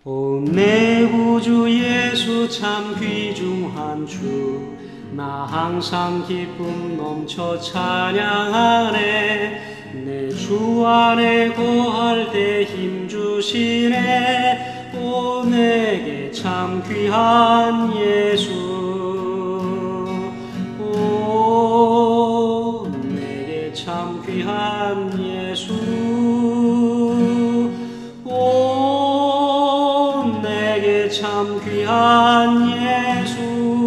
오 내 구주 예수 참 귀중한 주, 나 항상 기쁨 넘쳐 찬양하네. 내 주 안에 거할 때 힘주시네. 오 내게 참 귀한 예수, 오 내게 참 귀한 예수, 오 내게 참 귀한 예수.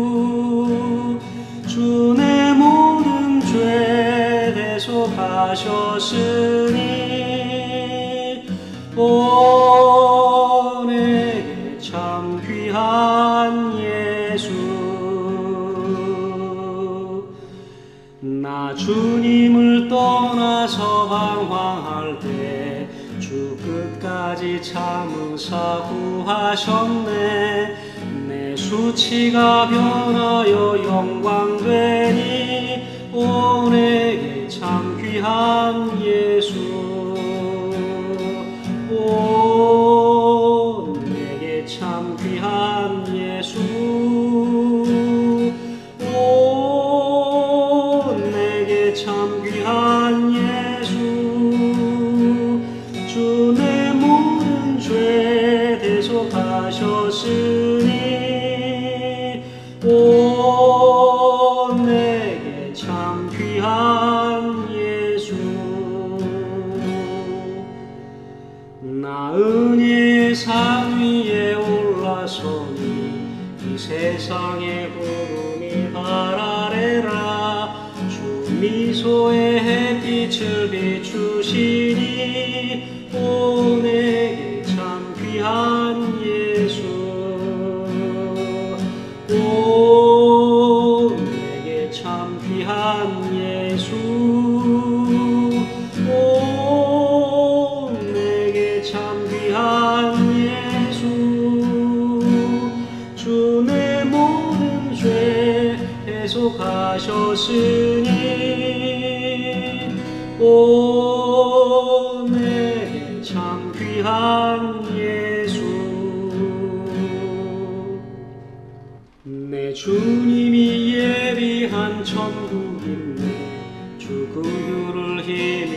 주 내 모든 죄 대속하셨으니, 오 내게 참 귀한 예수. 나 주님을 떠나서 방황할 때 주 끝까지 참으사 구하셨네. 내 수치가 변하여 영광되니, 오 내게 참 귀한 예수, 오 내게 참 귀한 예수, 오 내게 참 귀한 예수. 주 내 모든 죄 대속하셨으니, 오 내게 참 귀한 예수. 나 은혜의 산 위에 올라서니 이 세상의 구름이 바라래라. 주 미소의 햇빛을 비추시니, 오 내게 참 귀한 예수, 오 내게 참 귀한 예수, 오 내게 참 귀한 예수. 주 내 모든 죄 대속하셨으니, 오 내게 참 귀한 예수. 내 주님이 예비한 천국이네. 주 그 유를 힘